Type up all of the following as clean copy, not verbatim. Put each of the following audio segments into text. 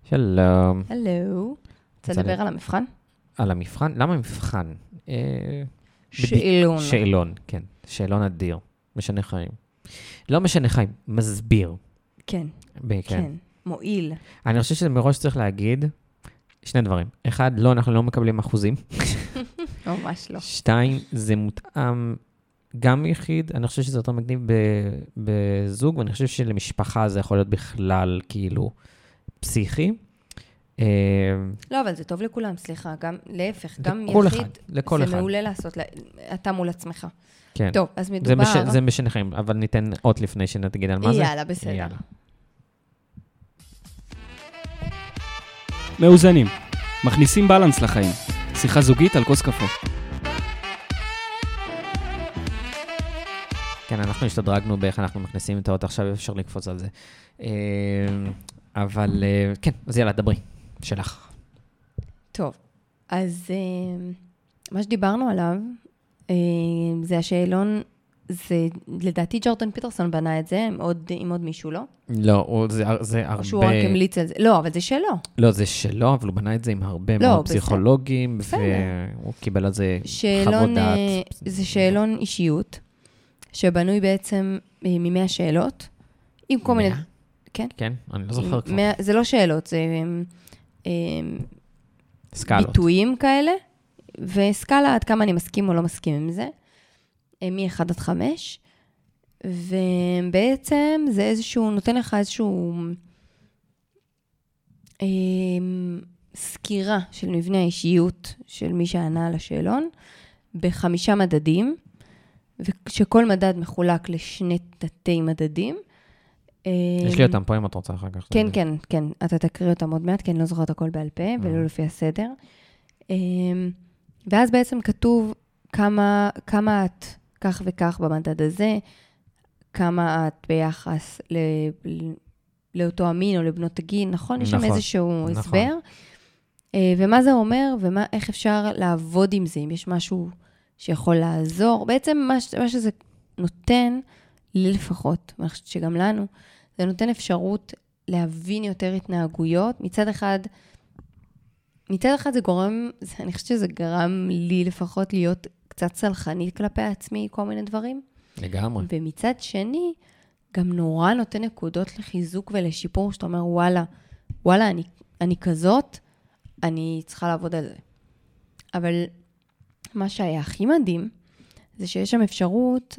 שלום. הלו. רוצה לדבר על המבחן? על המבחן? למה מבחן? שאלון. שאלון, כן. שאלון אדיר. משנה חיים. לא משנה חיים, מסביר. כן. כן. מועיל. אני חושב שזה מראש צריך להגיד שני דברים. אחד, לא, אנחנו לא מקבלים אחוזים. ממש לא. 2, זה מותאם גם יחיד. אני חושב שזה יותר מגניב בזוג, ואני חושב שלמשפחה זה יכול להיות בכלל כאילו פסיכי. לא, אבל זה טוב לכולם, סליחה. גם להפך, גם יחיד, זה מעולה לעשות, אתה מול עצמך. כן. טוב, אז מדובר... זה משנה חיים, אבל ניתן עוד לפני שנתגיד על מה זה. יאללה, בסדר. יאללה. מאוזנים. מכניסים בלנס לחיים. שיחה זוגית על כוס קפה. כן, אנחנו השתדרגנו באיך אנחנו מכניסים את האות, עכשיו אפשר לקפוץ על זה. אבל כן, אז יאללה, דברי. שלך. טוב, אז מה שדיברנו עליו, זה השאלון, זה לדעתי ג'ורדן פיטרסון בנה את זה, עם עוד מישהו, לא? לא, זה הרבה... או שהוא רק המליץ על זה. לא, אבל זה שלו. לא, זה שלו, אבל הוא בנה את זה עם הרבה מאוד פסיכולוגים, והוא קיבל על זה חוות דעת. זה שאלון אישיות, שבנוי בעצם מ100 שאלות, עם כל מיני... כן? כן, אני לא זוכר כבר. זה לא שאלות, זה ביטויים כאלה, וסקאלה עד כמה אני מסכים או לא מסכים עם זה, מ-1 עד 5, ובעצם זה איזשהו, נותן לך איזשהו סקירה של מבנה האישיות של מי שענה על השאלון, ב5 מדדים, ושכל מדד מחולק לשני תתי מדדים, יש לי אותם פה אם את רוצה אחר כך. כן, כן, כן. אתה תקריא אותם עוד מעט, כי אני לא זוכרת הכל בעל פה, ולא לפי הסדר. ואז בעצם כתוב כמה את כך וכך במדד הזה, כמה את ביחס לאותו המין או לבנות הגיל, נכון? יש שם איזשהו הסבר. ומה זה אומר, ואיך אפשר לעבוד עם זה, אם יש משהו שיכול לעזור. בעצם מה שזה נותן, לי לפחות, ואני חושבת שגם לנו, זה נותן אפשרות להבין יותר התנהגויות. מצד אחד זה גורם, אני חושבת שזה גרם לי לפחות להיות קצת סלחנית כלפי עצמי, כל מיני דברים. לגמרי. ומצד שני, גם נורא נותן נקודות לחיזוק ולשיפור, שאתה אומר, וואלה, אני כזאת, אני צריכה לעבוד על זה. אבל מה שהיה הכי מדהים, זה שיש שם אפשרות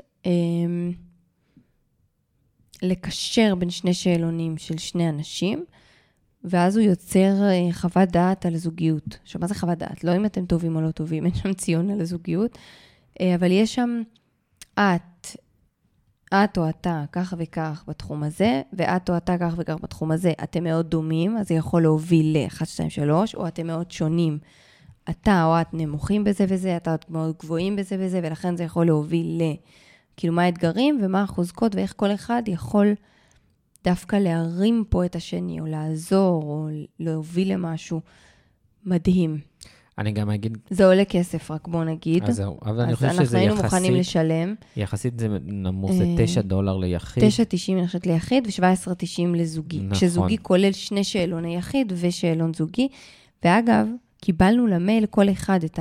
לקשר בין שני שאלונים של שני אנשים, ואז הוא יוצר חוות דעת על זוגיות. עכשיו, מה זה חוות דעת? לא אם אתם טובים או לא טובים, אין שם ציון על הזוגיות, אבל יש שם את או אתה כך וכך בתחום הזה, ואת או אתה כך וכך בתחום הזה. אתם מאוד דומים, אז זה יכול להוביל ל-1, 2, 3, או אתם מאוד שונים. אתה או את נמוכים בזה וזה, אתה מאוד גבוהים בזה וזה, ולכן זה יכול להוביל כאילו מה האתגרים ומה החוזקות, ואיך כל אחד יכול דווקא להרים פה את השני, או לעזור, או להוביל למשהו מדהים. אני גם אגיד... זה עולה כסף, רק בוא נגיד. אז זהו, אבל אני חושב שזה אנחנו היינו מוכנים לשלם. יחסית זה נמוך, זה $9 ליחיד. 9.90 אני חושבת ליחיד, ו$17.90 לזוגי. נכון. כשזוגי כולל 2 שאלוני יחיד ושאלון זוגי. ואגב, קיבלנו למייל כל אחד את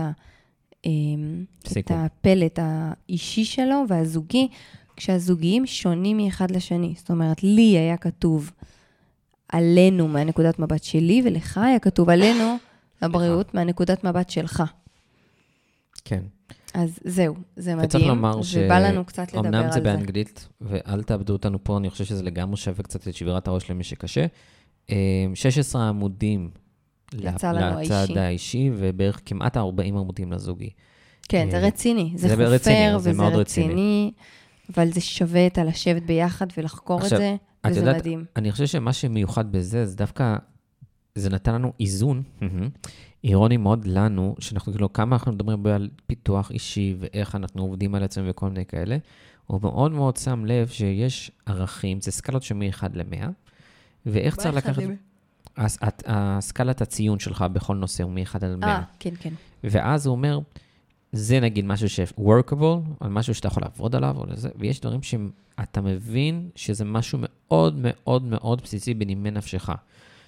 הפלט האישי שלו והזוגי, כשהזוגיים שונים מאחד לשני. זאת אומרת, לי היה כתוב עלינו מהנקודת מבט שלי, ולך היה כתוב עלינו הבריאות מהנקודת מבט שלך. כן. אז זהו, זה מדהים. וצריך לומר ובא לנו קצת לדבר על זה. אמנם זה באנגלית, ואל תאבדו אותנו פה, אני חושב שזה לגמרי שווה קצת את שבירת הראש למי שקשה. 16 עמודים לצד האישי, ובערך כמעט 40 עמודים לזוגי. כן, זה רציני. זה חופר וזה רציני, אבל זה שווה את לשבת ביחד ולחקור את זה, וזה מדהים. אני חושב שמה שמיוחד בזה, זה דווקא, זה נתן לנו איזון, אירוני מאוד לנו, שאנחנו כאילו, כמה אנחנו מדברים על פיתוח אישי, ואיך אנחנו עובדים על עצמם וכל מיני כאלה, הוא מאוד מאוד שם לב שיש ערכים, זה סקלות שמ-1 ל-100, ואיך צריך לקחת... הסקלת הציון שלך בכל נושא הוא מ-1 עד 100. כן, כן. ואז הוא אומר, זה נגיד משהו ש-workable, על משהו שאתה יכול לעבוד עליו, או לזה, ויש דברים שאתה מבין שזה משהו מאוד מאוד מאוד בסיסי בנימי נפשך.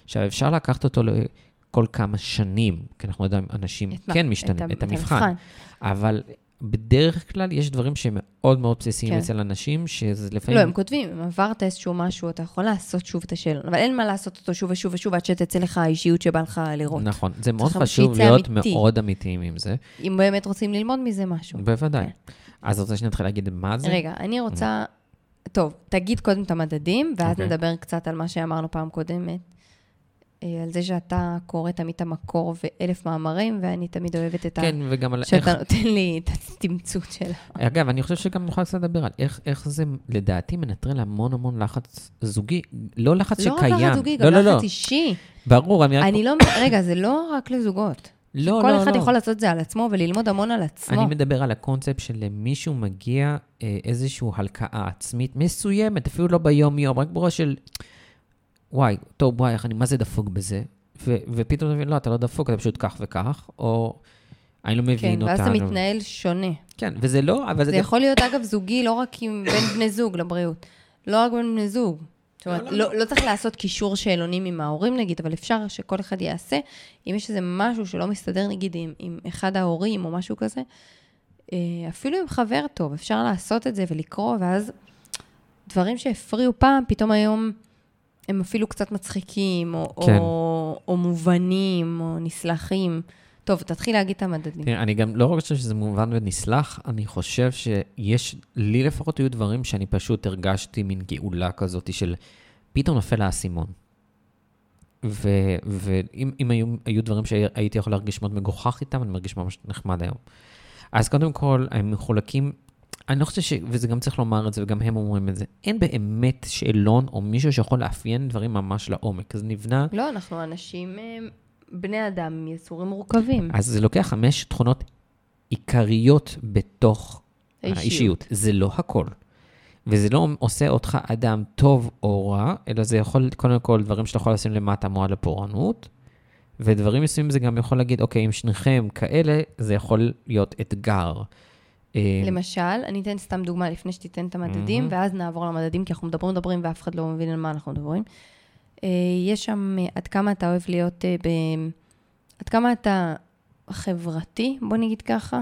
עכשיו, אפשר לקחת אותו כל כמה שנים, כי אנחנו יודעים, אנשים כן משתנים, את המבחן. אבל בדרך כלל יש דברים שהם מאוד מאוד בסיסיים אצל אנשים, שזה לפעמים... לא, הם כותבים, אם עברת איזשהו משהו, אתה יכול לעשות שוב את השאלון, אבל אין מה לעשות אותו שוב ושוב ושוב, עד שתצא לך האישיות שבא לך לראות. נכון, זה מאוד חשוב להיות מאוד אמיתיים עם זה. אם באמת רוצים ללמוד מזה משהו. בוודאי. אז רוצה שנתחיל להגיד מה זה? רגע, אני רוצה... טוב, תגיד קודם את המדדים, ואז נדבר קצת על מה שאמרנו פעם קודמת, על זה שאתה קורא תמיד את המקור ו1,000 מאמרים, ואני תמיד אוהבת את כן, וגם על שאתה נותן לי את התמצות שלה. אגב, אני חושב שגם נוכל קצת לדבר על איך זה, לדעתי, מנטרל המון המון לחץ זוגי, לא לחץ שקיים. לא רק לחץ זוגי, גם לחץ אישי. ברור, רגע, זה לא רק לזוגות. לא. כל אחד יכול לעשות זה על עצמו וללמוד המון על עצמו. אני מדבר על הקונספט של למישהו מגיע איזושהי הלקאה עצמית מסוימת, אפילו לא ביום-יום, רק בראש של, וואי, אני מה זה דפוק בזה? ופתאום אתה מבין, לא, אתה לא דפוק, אתה פשוט כך וכך, או אני לא מבין אותנו. כן, ואז אתה מתנהל שונה. כן, וזה לא, אבל זה יכול להיות, אגב, זוגי, לא רק בין בני זוג לבריאות. לא רק בין בני זוג. זאת אומרת, לא צריך לעשות קישור שאלונים עם ההורים, נגיד, אבל אפשר שכל אחד יעשה. אם יש איזה משהו שלא מסתדר, נגיד, עם אחד ההורים או משהו כזה, אפילו עם חבר טוב, אפשר לעשות את זה ולקרוא, ואז דברים שהפריעו פעם, פתאום היום הם אפילו קצת מצחיקים, או מובנים, או נסלחים. טוב, תתחיל להגיד את המדדים. אני גם לא חושב שזה מובן ונסלח, אני חושב שיש, לי לפחות היו דברים שאני פשוט הרגשתי מין גאולה כזאת של פתאום נופל האסימון. ואם היו דברים שהייתי יכול להרגיש מאוד מגוחך איתם, אני מרגיש ממש נחמד היום. אז קודם כל, הם מחולקים, אני לא חושב וזה גם צריך לומר את זה, וגם הם אומרים את זה, אין באמת שאלון או מישהו שיכול לאפיין דברים ממש לעומק. אז נבנה... לא, אנחנו אנשים... בני אדם יצורים מורכבים. אז זה לוקח 5 תכונות עיקריות בתוך האישיות. זה לא הכל. וזה לא עושה אותך אדם טוב או רע, אלא זה יכול, קודם כל, דברים שאתה יכול לשים למטה מועד לפורענות, ודברים מסוימים זה גם יכול להגיד, אוקיי, אם שניכם כאלה, זה יכול להיות אתגר. למשל, אני אתן סתם דוגמה לפני שתיתן את המדדים, ואז נעבור למדדים, כי אנחנו מדברים, ואף אחד לא מבין על מה אנחנו מדברים. יש שם עד כמה אתה אוהב להיות, עד כמה אתה חברתי, בוא נגיד ככה.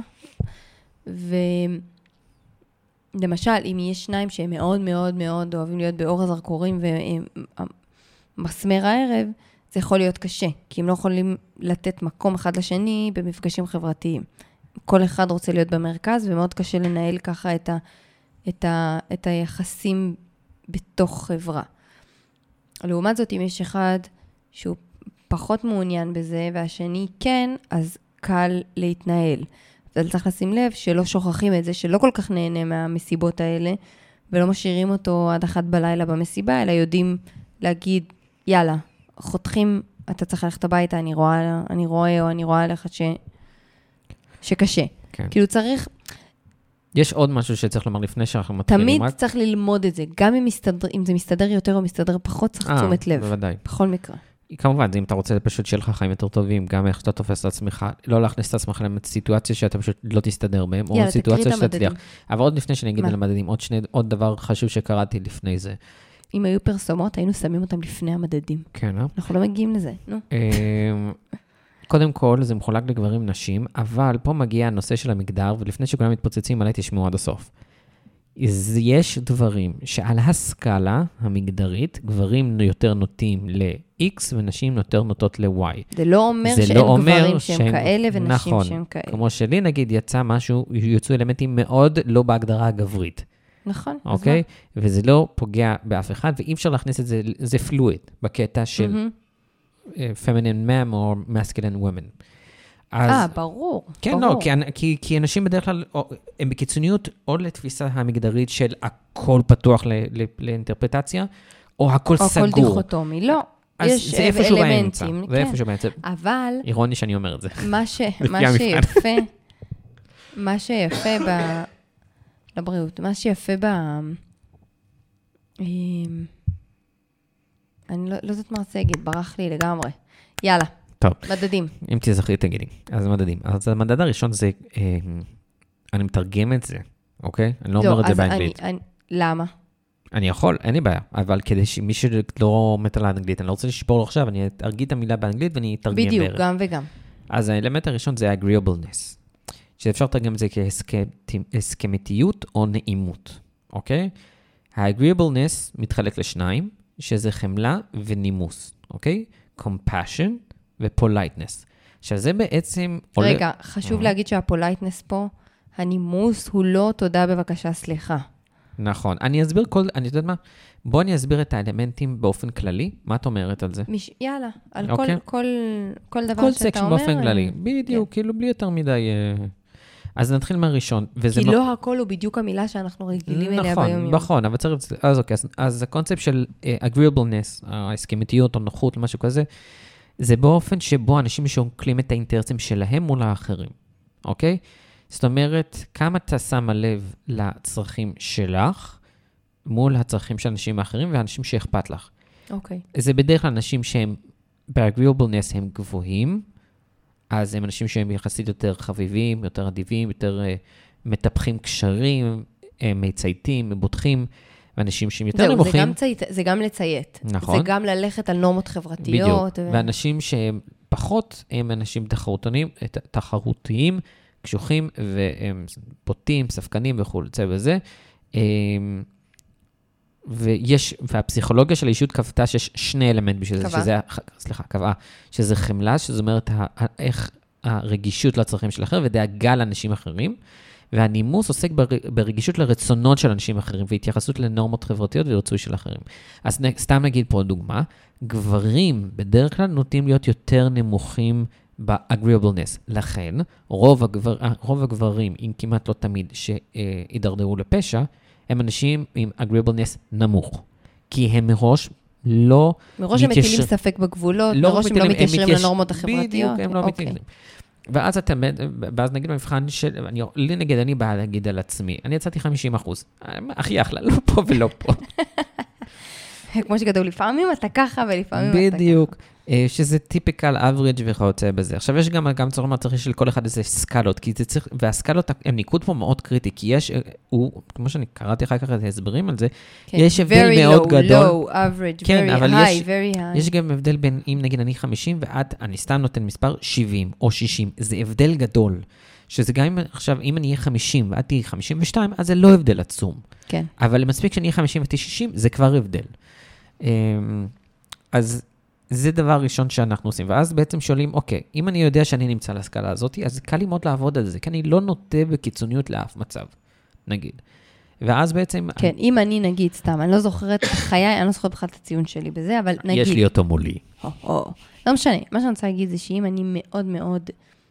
ולמשל, אם יש שניים שהם מאוד מאוד מאוד אוהבים להיות באור הזרקורים ומסמר הערב, זה יכול להיות קשה, כי הם לא יכולים לתת מקום אחד לשני במפגשים חברתיים. כל אחד רוצה להיות במרכז, ומאוד קשה לנהל ככה את היחסים בתוך חברה. לעומת זאת, אם יש אחד שהוא פחות מעוניין בזה, והשני כן, אז קל להתנהל. אז צריך לשים לב שלא שוכחים את זה, שלא כל כך נהנה מהמסיבות האלה, ולא משאירים אותו עד 1 בלילה במסיבה, אלא יודעים להגיד, יאללה, חותכים, אתה צריך ללכת הביתה, אני רואה לך שקשה. כן. כאילו צריך... יש עוד משהו שצריך לומר לפני שאנחנו מתחילים. תמיד צריך ללמוד את זה, גם אם זה מסתדר יותר או מסתדר פחות, צריך תשומת לב. בוודאי. בכל מקרה. כמובן, אם אתה רוצה פשוט שיהיה לך חיים יותר טובים, גם איך שאתה תופס את עצמך, לא להכניס את עצמך לסיטואציה שאתה פשוט לא תסתדר בהם, או סיטואציה שתצליח. אבל עוד לפני שאני אגיד על המדדים, עוד דבר חשוב שקראתי לפני זה. אם היו פרסומות, היינו שמים אותם לפני המדדים. כן, אנחנו לא מגיעים לזה, נו. קודם כל, זה מחולק לגברים נשים, אבל פה מגיע הנושא של המגדר, ולפני שכולם מתפוצצים עליי, תשמעו עד הסוף. יש דברים שעל הסקאלה המגדרית, גברים יותר נוטים ל-X, ונשים יותר נוטות ל-Y. זה לא אומר שאין גברים שהם כאלה, ונשים שהם כאלה. כמו שלי, נגיד, יצא משהו, יוצאו אלמנטים מאוד לא בהגדרה הגברית. נכון. אוקיי? וזה לא פוגע באף אחד, ואי אפשר להכניס את זה, זה פלואיד, בקטע של feminine men או masculine women. ברור. כן, לא, כי אנשים בדרך כלל, הם בקיצוניות או לתפיסה המגדרית של הכל פתוח לאינטרפרטציה, או הכל סגור. או הכל דיכוטומי, לא. יש אלמנטים. זה איפשהו באמצע. אבל... אירוני שאני אומר את זה. מה שיפה לבריאות, מה שיפה אני לא יודעת מה רוצה להגיד, ברח לי לגמרי. יאללה. טוב. מדדים. אם תזכרי, תגידי. אז מדדים. אז המדד הראשון זה, אני מתרגם את זה, אוקיי? אני לא אומר את זה באנגלית. למה? אני יכול, אין לי בעיה, אבל כדי שמי שלא מת על האנגלית, אני לא רוצה לשבור לו עכשיו, אני ארגיל את המילה באנגלית ואני אתרגם בערך. בדיוק, גם וגם. אז האלמנט הראשון זה agreeableness, שאפשר לתרגם את זה כהסכמתיות או נעימות, אוקיי? ה-agreeableness מתחלק לשניים, שזה חמלה ונימוס, אוקיי? compassion ו-politeness. שזה בעצם... רגע, חשוב להגיד שהפולייטנס פה, הנימוס הוא לא תודה בבקשה סליחה. נכון. אני אסביר אני יודעת מה? בוא אני אסביר את האלמנטים באופן כללי. מה את אומרת על זה? יאללה, על כל דבר כל שאתה סקשן אומר. באופן כללי. בדיוק, כאילו בלי יותר מדי... אז נתחיל מהראשון. כי לא הכל הוא בדיוק המילה שאנחנו רגילים אליה ביום-יום. נכון, אבל צריך... אז אוקיי, אז הקונספט של agreeableness, ההסכמתיות או נוחות, משהו כזה, זה באופן שבו אנשים שוקלים את האינטרסים שלהם מול האחרים. אוקיי? זאת אומרת, כמה אתה שמה לב לצרכים שלך, מול הצרכים של אנשים האחרים, ואנשים שאכפת לך. אוקיי. זה בדרך כלל אנשים שהם, ב-agreeableness הם גבוהים, אז הם אנשים שהם יחסית יותר חביבים, יותר אדיבים, יותר מטפחים קשרים, מצייתים, מבוטחים, ואנשים שהם יותר נמוכים. זה גם לציית. נכון. זה גם ללכת על נורמות חברתיות. בדיוק. ואנשים שהם פחות, הם אנשים תחרותיים, קשוחים והם בוטים, ספקנים וכו', זה וזה. והפסיכולוגיה של האישות קבעה שיש שני אלמנט בשביל זה, קבעה, שזה חמלה, שזאת אומרת איך הרגישות לצרכים של אחר, ודאגה לאנשים אחרים, והנימוס עוסק ברגישות לרצונות של אנשים אחרים, והתייחסות לנורמות חברתיות ורצוי של אחרים. אז סתם נגיד פה דוגמה, גברים בדרך כלל נוטים להיות יותר נמוכים ב-agreeableness. לכן, רוב הגברים, אם כמעט לא תמיד, שהידרדרו לפשע, הם אנשים עם agreeableness נמוך. כי הם מראש לא... מראש הם מטילים ספק בגבולות, מראש הם לא מתיישרים לנורמות החברתיות. בדיוק, הם לא מתיישרים. ואז נגיד במבחן של... אני באה להגיד על עצמי, אני יצאתי 50%. הכי אחלה, לא פה ולא פה. כמו שכתוב, לפעמים אתה ככה ולפעמים אתה ככה. בדיוק. שזה טיפיקל אברג' וכיוצא בזה. עכשיו יש גם צורך מהצריך של כל אחד איזה סקלות, כי זה צריך, והסקלות, הם ניקוד פה מאוד קריטי, כי יש, כמו שאני קראתי אחר כך את ההסברים על זה, יש הבדל מאוד גדול. Very low, average, very high, very high. יש גם הבדל בין, אם נגיד אני 50, אני סתם נותן מספר 70 או 60, זה הבדל גדול. שזה גם עכשיו, אם אני אהיה 50 ואת תהיה 52, אז זה לא הבדל עצום. כן. אבל מספיק שאני אהיה 50 ותהיה 60, זה כבר הבדל. אז זה דבר ראשון שאנחנו עושים, ואז בעצם שואלים, אוקיי, אם אני יודע שאני נמצא להשכלה הזאת, אז קל לי מאוד לעבוד על זה, כי אני לא נוטה בקיצוניות לאף מצב, נגיד. ואז בעצם... כן, אם אני נגיד, סתם, אני לא זוכרת חיי, אני לא זוכרת בכלל את הציון שלי בזה, אבל נגיד... יש לי אותו מולי. לא משנה, מה שאני רוצה להגיד זה שאם אני מאוד מאוד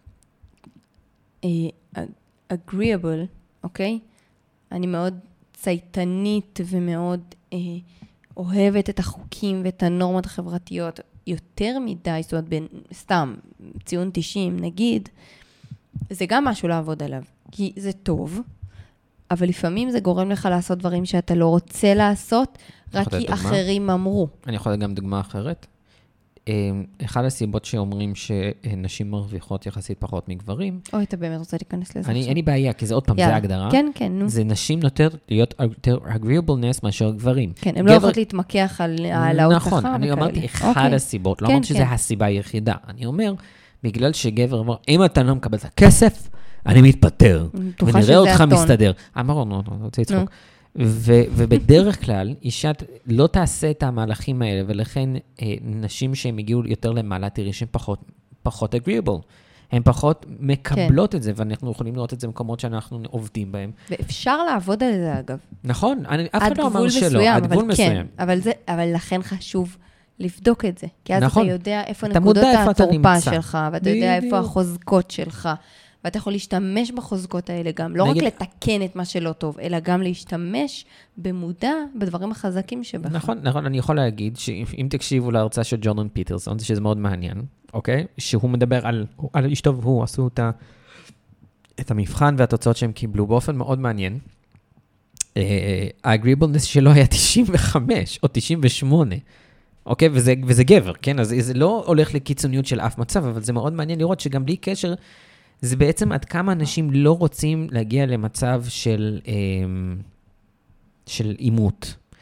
agreeable, אוקיי? אני מאוד צייתנית ומאוד... אוהבת את החוקים ואת הנורמות החברתיות יותר מדי, זאת אומרת, סתם, ציון 90, נגיד, זה גם משהו לעבוד עליו, כי זה טוב, אבל לפעמים זה גורם לך לעשות דברים שאתה לא רוצה לעשות, רק כי אחרים אמרו. אני יכול גם דוגמה אחרת. אחד הסיבות שאומרים שנשים מרוויחות יחסית פחות מגברים. אוי, אתה באמת רוצה להיכנס לזה. אין לי בעיה, כי זה עוד פעם, זה ההגדרה. כן, כן, נו. זה נשים להיות יותר agreeableness מאשר גברים. כן, הם לא יכולות להתמקח על העלאות שכר. נכון, אני אמרתי אחד הסיבות, לא אמרתי שזה הסיבה היחידה. אני אומר, בגלל שגבר אומר, אם אתה לא מקבל את הכסף, אני מתפטר. ונראה אותך מסתדר. אמרנו, רוצה לצחוק. ובדרך כלל, אישה לא תעשה את המהלכים האלה, ולכן נשים שהן הגיעו יותר למעלה, תראי שהן פחות agreeable. הן פחות מקבלות את זה, ואנחנו יכולים לראות את זה במקומות שאנחנו עובדים בהם. ואפשר לעבוד על זה, אגב. נכון, אף אחד לא אמר שלא, עד גבול מסוים. אבל לכן חשוב לבדוק את זה. כי אז אתה יודע איפה נקודות התורפה שלך, ואתה יודע איפה החוזקות שלך. ואתה יכול להשתמש בחוזקות האלה גם, לא רק לתקן את מה שלא טוב, אלא גם להשתמש במודע בדברים החזקים שבך. נכון, אני יכול להגיד שאם תקשיבו להרצאה של ג'ורדן פיטרסון, שזה מאוד מעניין, אוקיי? שהוא מדבר על אשתו והוא עשו את המבחן והתוצאות שהם קיבלו באופן מאוד מעניין. ה-agreeableness שלו היה 95 או 98, אוקיי? וזה גבר, כן? אז זה לא הולך לקיצוניות של אף מצב, אבל זה מאוד מעניין לראות שגם בלי קשר, זה בעצם עד כמה אנשים לא רוצים להגיע למצב של אימות.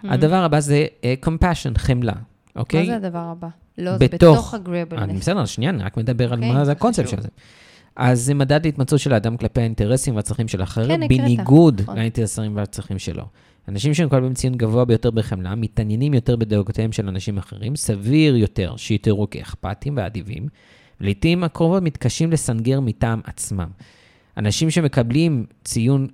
הדבר הבא זה compassion, חמלה, אוקיי? מה זה הדבר הבא? לא, זה בתוך agreeableness. בסדר, שנייה, אני רק מדבר על מה זה הקונספט של זה. אז זה מדד להתמצאות של האדם כלפי האינטרסים והצרכים של האחרים, בניגוד לאינטרסים והצרכים שלו. אנשים שמקבלים ציון גבוה ביותר בחמלה, מתעניינים יותר בדאגותיהם של אנשים אחרים, סביר יותר שיתראו כאכפתיים ואדיבים, ולעיתים הקרובות מתקשים לסנגר מטעם עצמם. אנשים שמקבלים ציון,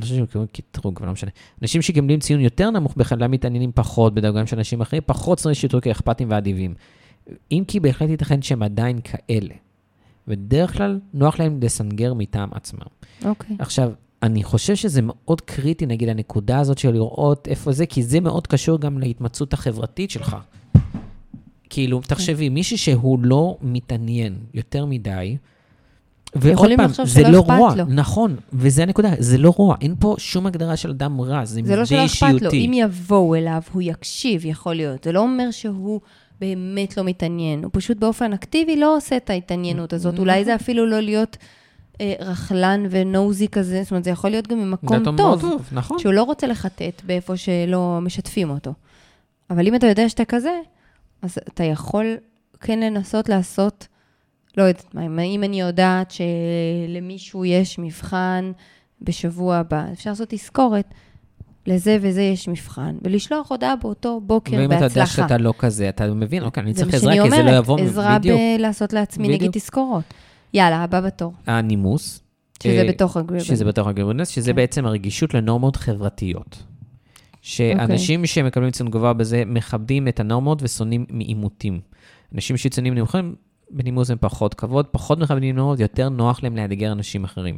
אנשים שקיבלים ציון יותר נמוך בחמלה, מתעניינים פחות בדאגותיהם של אנשים אחרים, פחות צריך שיתראו כאכפתיים ואדיבים. אם כי בהחלט ייתכן שהם עדיין כאלה. בדרך כלל נוח להם לסנגר מטעם עצמם. אוקיי. עכשיו, אני חושב שזה מאוד קריטי, נגיד, הנקודה הזאת של לראות איפה זה, כי זה מאוד קשור גם להתמצאות החברתית שלך. כאילו, תחשבי, מישהו שהוא לא מתעניין יותר מדי, ועוד פעם, זה לא רוע, נכון, וזה הנקודה, זה לא רוע, אין פה שום הגדרה של אדם רע, זה לא שלא אכפת לו, אם יבואו אליו, הוא יקשיב, יכול להיות, זה לא אומר שהוא באמת לא מתעניין, הוא פשוט באופן אקטיבי לא עושה את ההתעניינות הזאת, אולי זה אפילו לא להיות רחלן ונוזי כזה, זאת אומרת, זה יכול להיות גם ממקום טוב, נכון. שהוא לא רוצה לחטט באיפה שלא משתפים אותו. אבל אם אתה יודע שאתה כזה, אז אתה יכול כן לנסות לעשות, לא יודעת מה, אם אני יודעת שלמישהו יש מבחן בשבוע הבא, אפשר לעשות תזכורת, לזה וזה יש מבחן, ולשלוח הודעה באותו בוקר בהצלחה. ואם אתה יודע שאתה לא כזה, אתה מבין, אוקיי, אני צריך עזרה, כי זה לא יבוא בדיוק. עזרה בלעשות לעצמי, נגיד תזכורות. יאללה, הבא בתור. הנימוס. שזה בתוך agreeableness. שזה בתוך agreeableness, שזה בעצם הרגישות לנורמות חברתיות. שאנשים שמקבלים ציון גבוה בזה, מכבדים את הנורמות ושונאים מעימותים. אנשים שציונים נמוכים, בנימוס הם פחות כבוד, פחות מכבדים נורמות, יותר נוח להם לאתגר אנשים אחרים.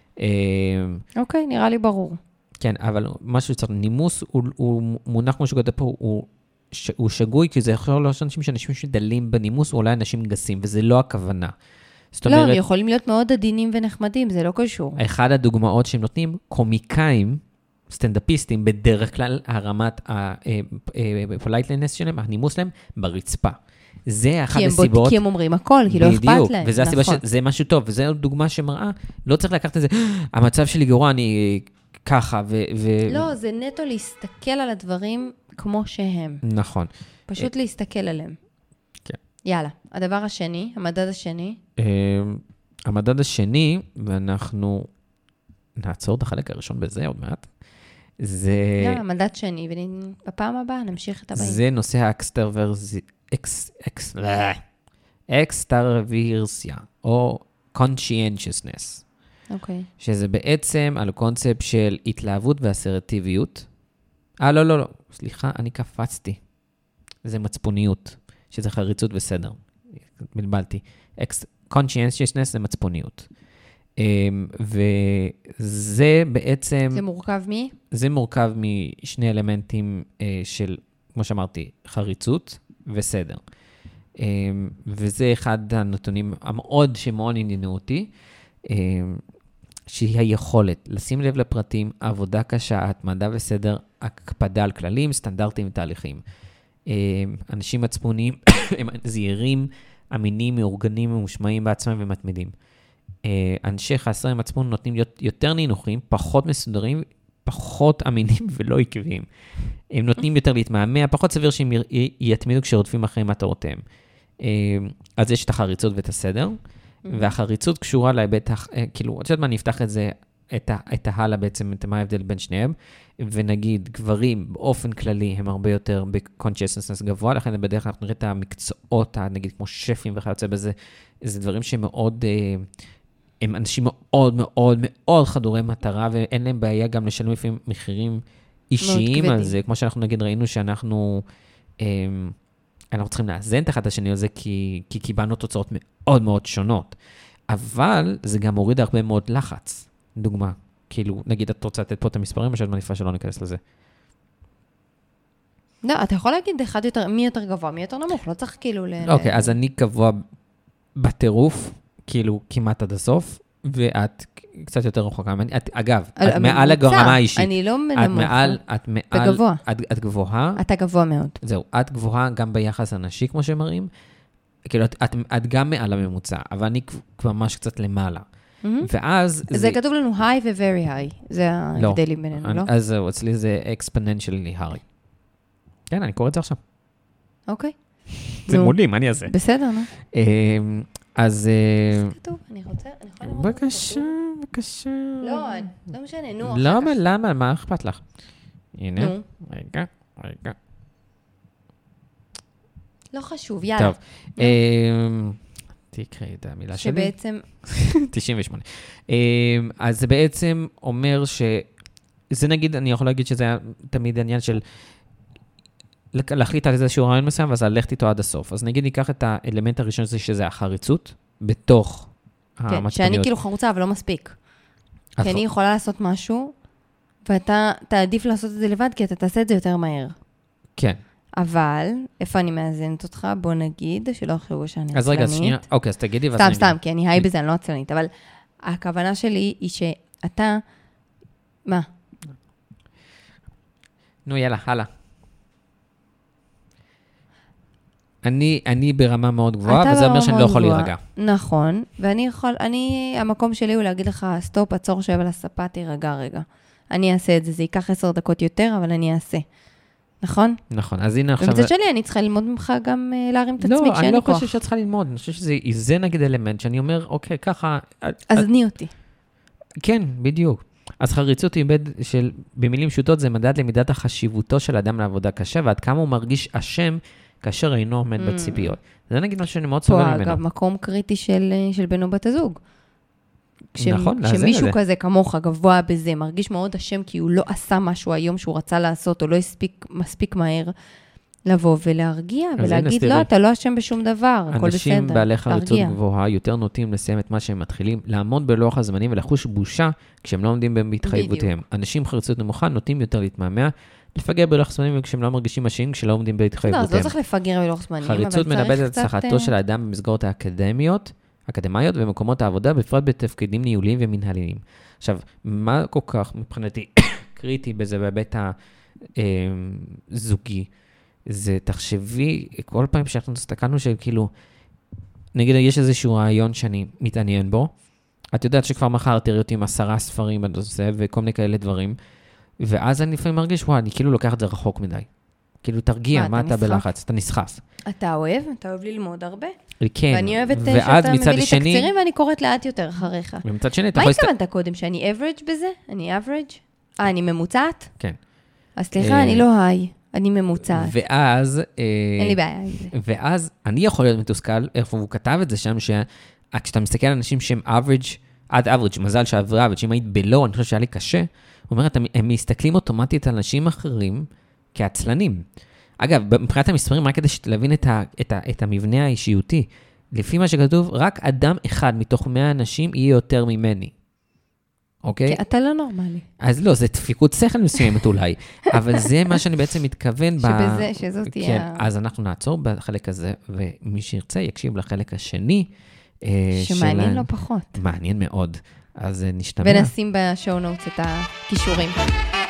אוקיי, נראה לי ברור. כן, אבל משהו שצריך, נימוס הוא מונח כמו שגודל פה, הוא שגוי, כי זה יכול להיות שאנשים שדלים בנימוס, או אולי אנשים גסים, וזה לא הכוונה. לא, הם יכולים להיות מאוד עדינים ונחמדים, זה לא קשור. אחד הדוגמאות שהם נותנים, קומיקאים, סטנדאפיסטים, בדרך כלל הרמת הפולייטלנס שלהם, הנימוס להם, ברצפה. זה אחת הסיבות. כי הם אומרים הכל, כי לא אכפת להם. בדיוק, וזה הסיבה שזה משהו טוב, וזו דוגמה שמראה, לא צריך לקחת את זה, המצב שלי גרוע, אני ככה, לא, זה נטו להסתכל על הדברים כמו שהם. נכון. פשוט להסתכל עליהם. כן. יאללה, הדבר השני, המדד השני. המדד השני, ואנחנו נעצור את החלק הראשון בזה עוד מעט, זה... לא, המדד שני, ובפעם הבאה נמשיך את הבאים. זה נושא אקסטרוורסיה, או conscientiousness. אוקיי. שזה בעצם על קונספט של התלהבות ואסרטיביות. לא, סליחה, אני קפצתי. זה מצפוניות, שזה חריצות וסדר. בלבלתי. conscientiousness זה מצפוניות. וזה בעצם... זה מורכב מי? זה מורכב משני אלמנטים של, כמו שאמרתי, חריצות וסדר. וזה אחד הנתונים שמאוד עניינו אותי, שהיא היכולת לשים לב לפרטים, עבודה קשה, התמדה וסדר, הקפדה על כללים, סטנדרטים ותהליכים. אנשים מצפוניים הם זהירים, אמינים, מאורגנים, ממושמעים בעצמם ומתמידים. אנשי חסרי מצפון נותנים יותר נינוחים, פחות מסודרים, פחות אמינים ולא עקביים. הם נותנים יותר להתמהמה, פחות סביר שהם יתמידו כשרודפים אחרי מטרותיהם. אז יש את החריצות ואת הסדר, והחריצות קשורה להיבט, כאילו, עוד מה נפתח את זה, את ההלאה בעצם, מה ההבדל בין שניהם, ונגיד, גברים באופן כללי הם הרבה יותר ב-consciousness גבוה, לכן בדרך כלל אנחנו נראה את המקצועות, נגיד כמו שפים וכיוצא בזה, זה דברים שמאוד, הם אנשים מאוד מאוד מאוד חדורי מטרה, ואין להם בעיה גם לשלם לפעמים מחירים אישיים על זה, כמו שאנחנו נגיד ראינו שאנחנו צריכים לאזן את אחד השני על זה, כי קיבלנו תוצאות מאוד מאוד שונות, אבל זה גם הוריד הרבה מאוד לחץ. דוגמה, כאילו, נגיד, את רוצה לתת פה את המספרים, או שאת מניפה שלא ניכנס לזה? לא, אתה יכול להגיד מי יותר גבוה, מי יותר נמוך, לא צריך כאילו אוקיי, אז אני גבוה בטירוף, כאילו, כמעט עד הסוף, ואת קצת יותר רחוקה. אגב, את מעל הרמה האישית. אני לא נמוך. את גבוה. את גבוהה. אתה גבוה מאוד. זהו, את גבוהה גם ביחס הנשי, כמו שמראים. כאילו, את גם מעל הממוצע, אבל אני ממש קצת למעלה. ואז... זה כתוב לנו high ו-very high. זה ההבדלים בינינו, לא? אז זהו, אצלי זה exponentially high. כן, אני קורא את זה עכשיו. אוקיי. זה מולי, מה אני אעשה? בסדר, נו. אז... כתוב, אני יכולה לראות. בבקשה. לא משנה, נו. למה? מה אכפת לך? הנה, רגע. לא חשוב, יאללה. טוב. תקראי את המילה שלי. שבעצם... 98. אז זה בעצם אומר זה נגיד, אני יכול להגיד שזה היה תמיד העניין של להחליט על איזשהו רעיון מסוים, ואז ללכת איתו עד הסוף. אז נגיד ניקח את האלמנט הראשון הזה, שזה החריצות, בתוך כן, שאני כאילו חרוצה, אבל לא מספיק. כי אני יכולה לעשות משהו, ואתה תעדיף לעשות את זה לבד, כי אתה תעשה את זה יותר מהר. כן. אבל, איפה אני מאזנת אותך? בוא נגיד, שלא יחשבו שאני עצלנית. אז רגע, שנייה, אוקיי, אז תגידי. סתם, כי אני היי בזה, אני לא עצלנית, אבל הכוונה שלי היא שאתה... מה? נו, יאללה, הלאה. אני ברמה מאוד גבוהה, וזה אומר שאני לא יכול להירגע. נכון, המקום שלי הוא להגיד לך, סטופ, עצור, שב על הספה, תירגע רגע. אני אעשה את זה, זה ייקח 10 דקות יותר, אבל אני אעשה. נכון? נכון, אז הנה עכשיו... ומצד שלי, אני צריכה ללמוד ממך גם להרים את עצמי כשאין לי כוח. לא, אני לא חושב שאת צריכה ללמוד, אני חושב שזה נגיד אלמנט, שאני אומר, אוקיי, ככה... אז תני אותי. כן, בדיוק. אז חריצות במילים פשוטות, זה מדד למידת החשיבותו של אדם לעבודה קשה, ועד כמה הוא מרגיש אשם כאשר אינו עומד בציפיות. זה נגיד משהו שאני מאוד סובל ממנו. פה, אגב, מקום קריטי של בן או בת הזוג. נכון, כשמישהו כזה כמוך גבוה בזה, מרגיש מאוד אשם כי הוא לא עשה משהו היום שהוא רצה לעשות, או לא מספיק מהר לבוא ולהרגיע, ולהגיד, לא, אתה לא אשם בשום דבר, הכל בסדר. אנשים בעלי חריצות גבוהה יותר נוטים לסיים את מה שהם מתחילים, לעמוד בלוח הזמנים ולחוש בושה כשהם לא עומדים בהתחייבותיהם. אנשים חריצות נמוכה נוטים יותר להתמהמה, לפגר בלוח זמנים כשהם לא מרגישים אשמים, כשלא עומדים בהתחייבותיהם. אז לא צריך לפגר בלוח זמנים, חריצות מנבאת את הצלחתו של האדם במסגרות האקדמיות ומקומות העבודה, בפרט בתפקידים ניהוליים ומנהליים. עכשיו, מה כל כך מבחינתי קריטי בזה בהיבט הזוגי? זה תחשבי, כל פעם שאנחנו הסתכלנו שכאילו, נגיד יש איזשהו רעיון שאני מתעניין בו, את יודעת שכבר מחר תראי אותי עם 10 ספרים בנושא וכל מיני כאלה דברים, ואז אני לפעמים מרגיש, אני כאילו לוקח את זה רחוק מדי. כאילו תרגיע, מה אתה בלחץ? אתה נסחף. אתה אוהב ללמוד הרבה. כן. ואני אוהבת שאתה מביא לי תקצירים, ואני קוראת לאט יותר אחריך. ומצד שני, מה התכוונת קודם? שאני average בזה? אני average? אני ממוצעת? כן. אז סליחה, אני לא היי. אני ממוצעת. ואז... אין לי בעיה עם זה. ואז אני יכול להיות מתוסכל, איפה הוא כתב את זה שם, כשאתה מסתכל על אנשים שהם average, עד average, מזל שעבר average, אם היית בלו, אני חושב שהיה לי קשה, הוא אומר, הם מסתכלים אוטומטית על אנשים אחרים כעצלנים. אגב, מבחינת המספרים, רק כדי שתלבין את המבנה האישיותי, לפי מה שכתוב, רק אדם אחד מתוך 100 אנשים יהיה יותר ממני. אוקיי? כי אתה לא נורמלי. אז לא, זה דפיקות שכל מסוימת אולי, אבל זה מה שאני בעצם מתכוון שזאת תהיה... כן, אז אנחנו נעצור בחלק הזה, ומי שירצה יקשיב לחלק השני. שמעניין לא פחות. מעניין מאוד. אז נשתמע. ונשים בשואו נוטס את הכישורים.